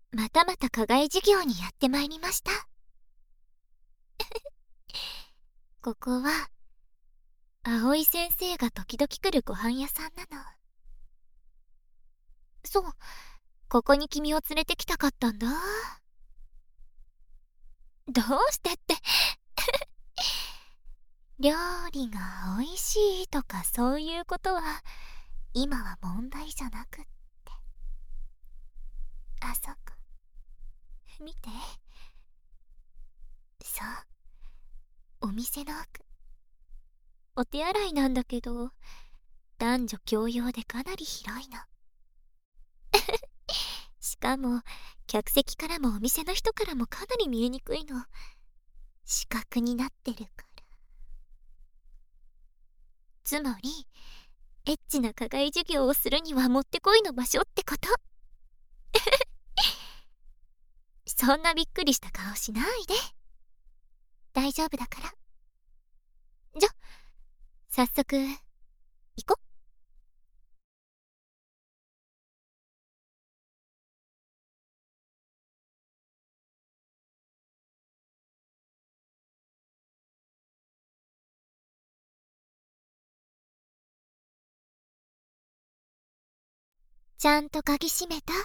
またまた課外授業にやってまいりました。ここは、葵先生が時々来るご飯屋さんなの。そう、ここに君を連れてきたかったんだ。どうしてって料理が美味しいとかそういうことは今は問題じゃなくって、あそこ見て。そう、お店の奥、お手洗いなんだけど男女共用でかなり広いの。しかも客席からもお店の人からもかなり見えにくいの。四角になってるから。つまりエッチな課外授業をするにはもってこいの場所ってこと。そんなびっくりした顔しないで。大丈夫だから。じゃ、早速行こ。ちゃんと鍵閉めた？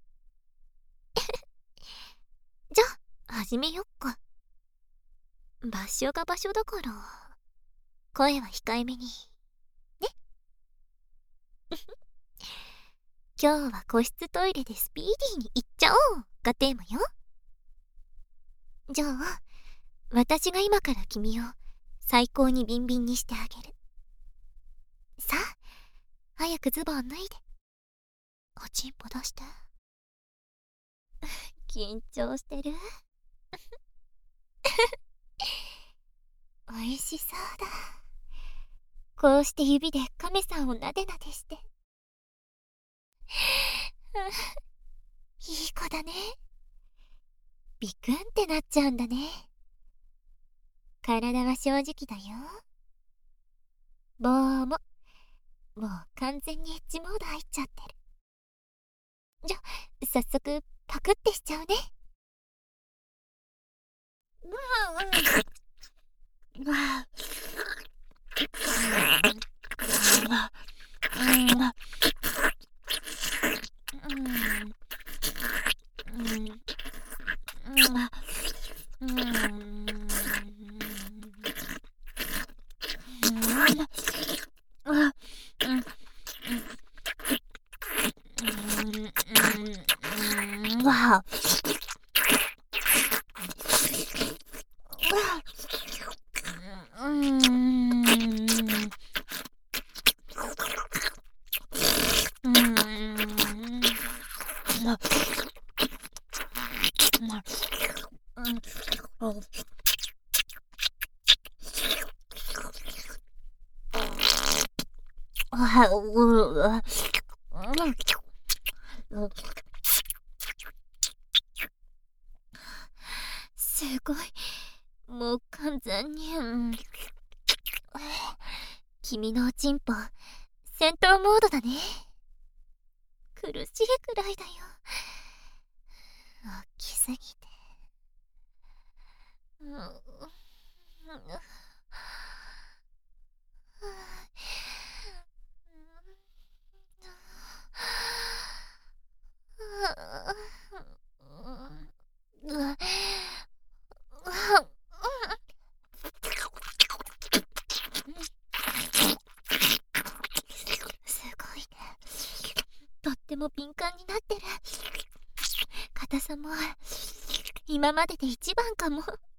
じゃあ始めよっか。場所が場所だから声は控えめにね。今日は個室トイレでスピーディーに行っちゃおうがテーマよ。じゃあ私が今から君を最高にビンビンにしてあげる。さあ早くズボン脱いでおちんぽ出して。緊張してる？美味しそうだ。こうして指で亀さんをなでなでして。いい子だね。ビクンってなっちゃうんだね。体は正直だよ。棒ももう完全にエッジモード入っちゃってる。じゃ早速パクってしちゃうね。わすごい、もう完全に、君のおちんぽ戦闘モードだね。苦しいくらいだよ。大きすぎて。すごいね。とっても敏感になってる。硬さも今までで一番かも。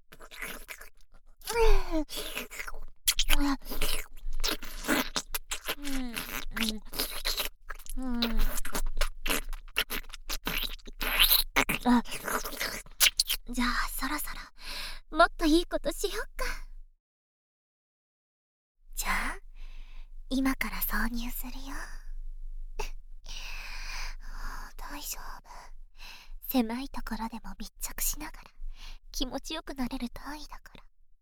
じゃあそろそろもっといいことしよっか。じゃあ今から挿入するよ。大丈夫。狭いところでも密着しながら気持ちよくなれる単位だから。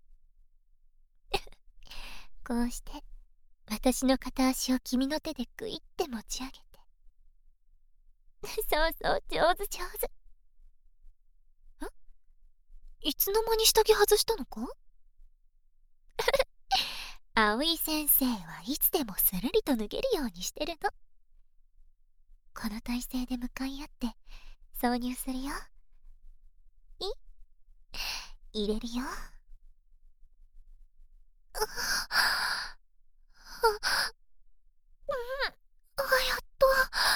こうして私の片足を君の手でグイって持ち上げて。そうそう、上手上手。 いつの間に下着外したのか？葵先生はいつでもするりと脱げるようにしてるの。この体勢で向かい合って挿入するよ。入れるよ。やっと。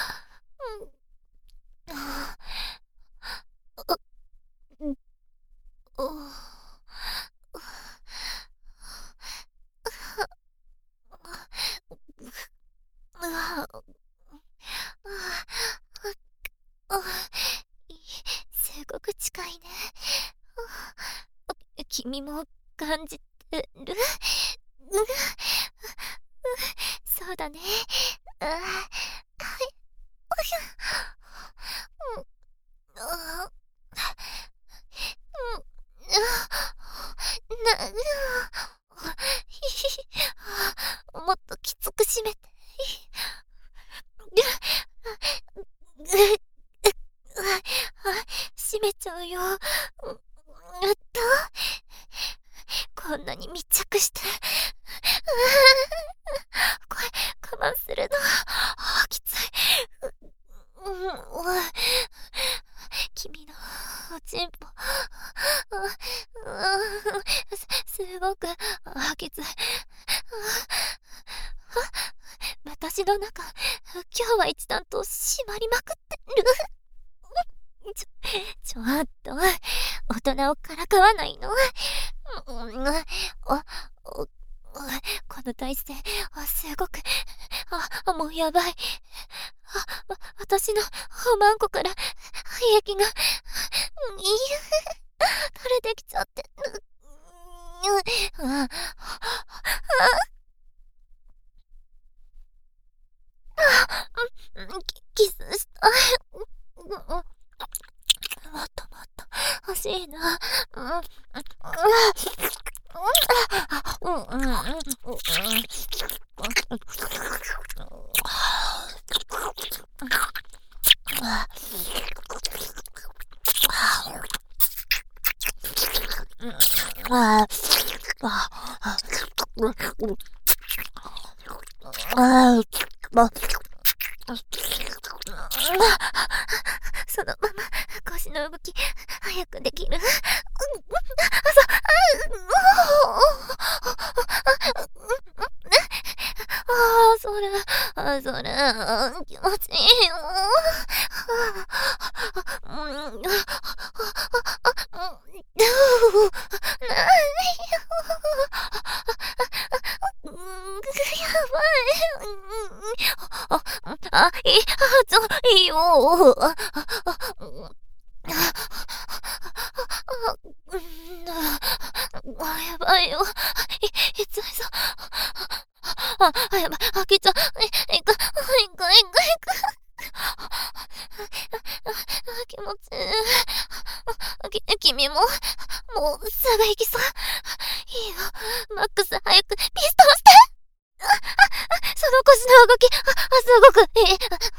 すごく近いね。君も感じてる？そうだね。もっときつく締めて。閉めちゃうよ。こんなに密着して。これ、我慢するの。きつい。君のおちんぽ。すごく、きつい。私の中、今日は一段と締まりまくってる。ちょっと、大人をからかわないの？この体勢、すごく、もうやばい。私のおまんこから、液が、垂れてきちゃって。キスしたい。もっともっと欲しいな。そのまま腰の動き早くできる？それ気持ちいいよ。やばい。いいよ。やばいよ。いついぞ。やばい。開けちゃう。いく。気持ちいい。君も、もうすぐ行きそう。いいよ。マックス早くピストンして。その腰の動き、すごくいい。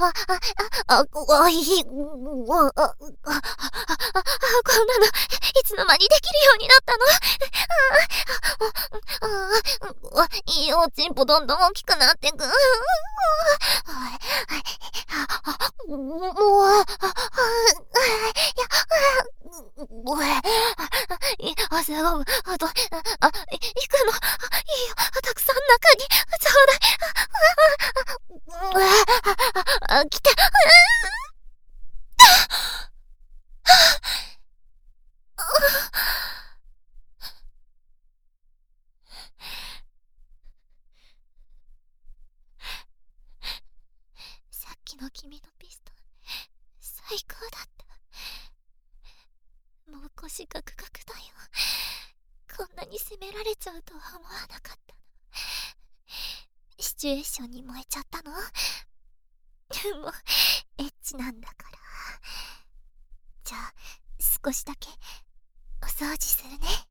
こんなの、いつの間にできるようになったの？いいよ、チンポどんどん大きくなってく。すごく、行くの。いいよ、たくさん中に、ちょうだい。来て。さっきの君のピストン、最高だった。もう腰ガクガクだよ。こんなに責められちゃうとは思わなかったの。シチュエーションに燃えちゃったの？もう、エッチなんだから。じゃあ、少しだけ、お掃除するね。